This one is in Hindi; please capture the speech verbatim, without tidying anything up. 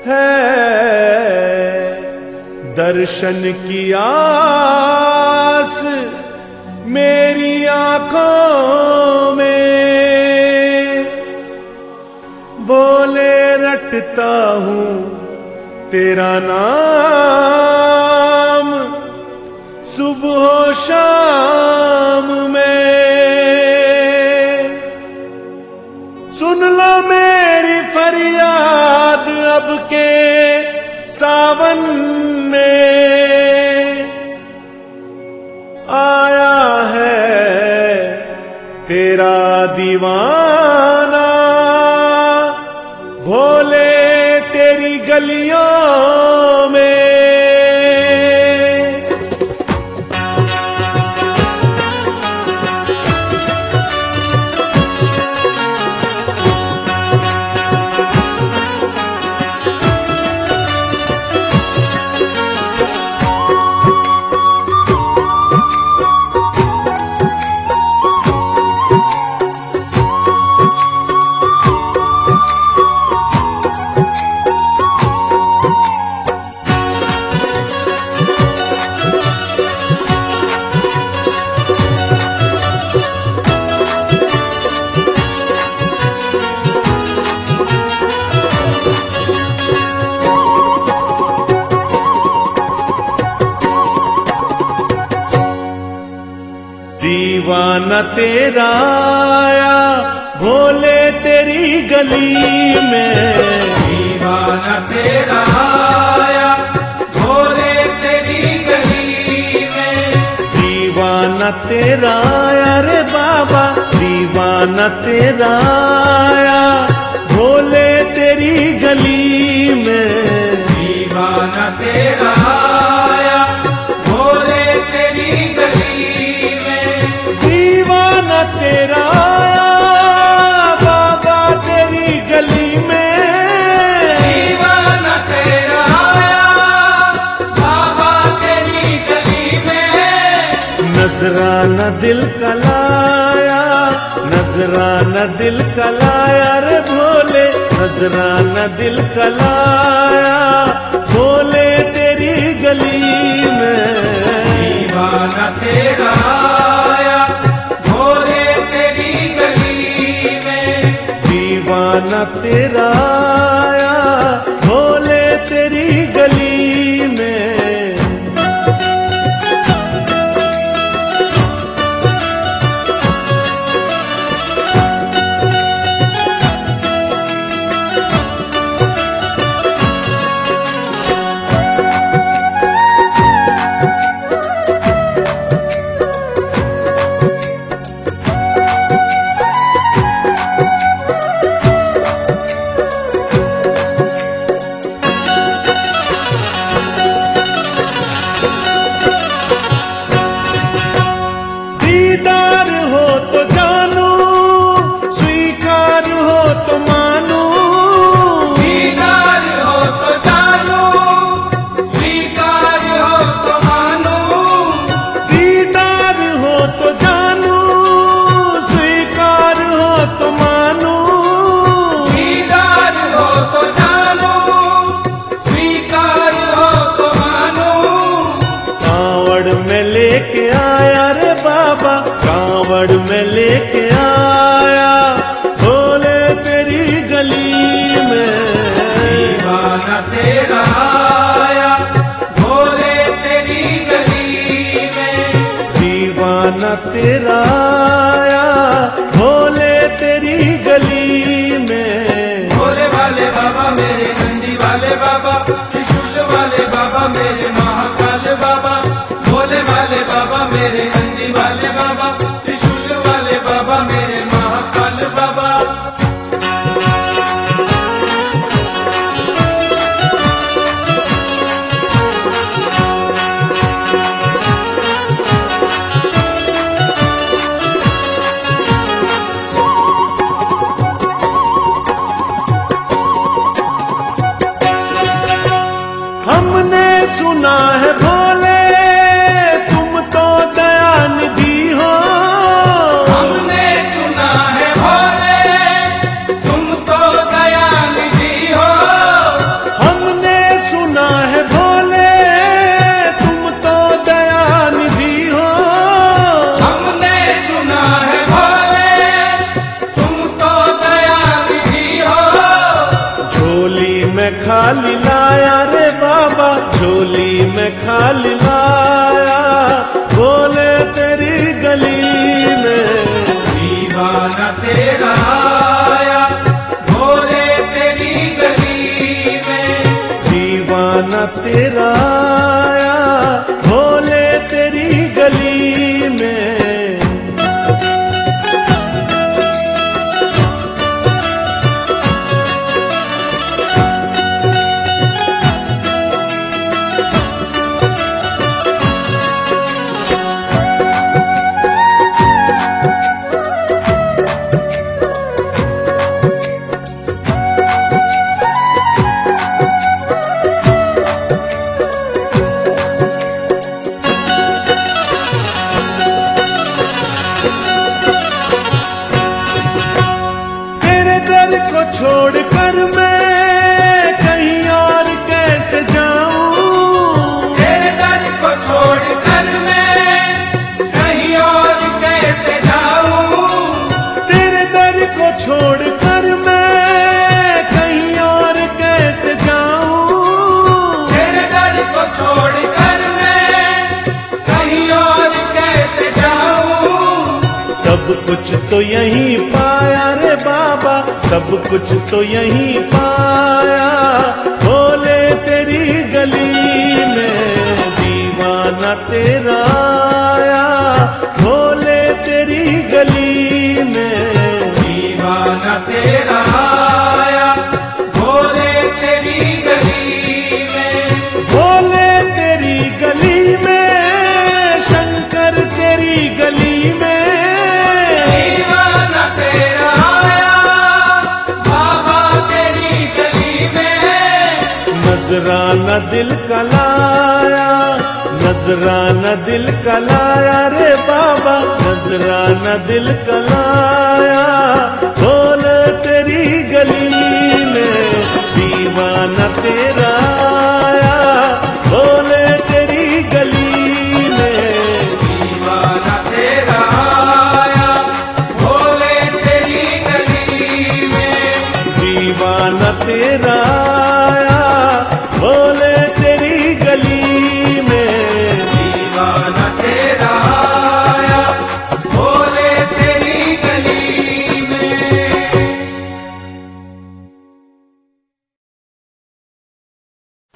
है दर्शन की आस मेरी आंखों में, बोले रटता हूँ तेरा नाम सुबह शाम में। सुन लो मेरी फरियाद अब के सावन में, आया है तेरा दीवाना भोले तेरी गलियों में। दीवाना तेरा आया भोले तेरी गली में, दीवाना तेरा आया भोले तेरी गली में। दीवाना तेरा आया रे बाबा, दीवाना तेरा आया भोले तेरी गली में। दीवाना तेरा आया भोले तेरी गली में। दीवाना तेरा आया बाबा तेरी गली में। दीवाना तेरा आया बाबा तेरी गली में। नजराना दिल का लाया, नजराना दिल का लाया रे भोले, नजराना दिल का लाया भोले तेरी गली में। दीवाना तेरा आया भोले तेरी गली में। दीवाना तेरा आया भोले तेरी गली में। दीवाना तेरा आया भोले तेरी गली में। छोड़ कर मैं कहीं और कैसे जाऊं, तेरे दर को छोड़ कर मैं कहीं और कैसे जाऊं, तेरे दर को छोड़ कर मैं कहीं और कैसे जाऊं, तेरे दर को छोड़ कर मैं कहीं और कैसे जाऊं। सब कुछ तो यहीं पाया रे बाबा, सब कुछ तो यहीं पाया भोले तेरी गली में। दीवाना तेरा आया भोले तेरी गली में। दीवाना तेरा आया भोले तेरी गली में। भोले तेरी गली में, शंकर तेरी गली में। दीवाना तेरा आया बाबा तेरी गली में। नजराना दिल का लाया, नजराना दिल का लाया रे बाबा, नजराना दिल का लाया भोले तेरी गली में। दीवाना तेरा आया भोले तेरी गली में। दीवाना तेरा आया भोले तेरी गली में। दीवाना तेरा आया भोले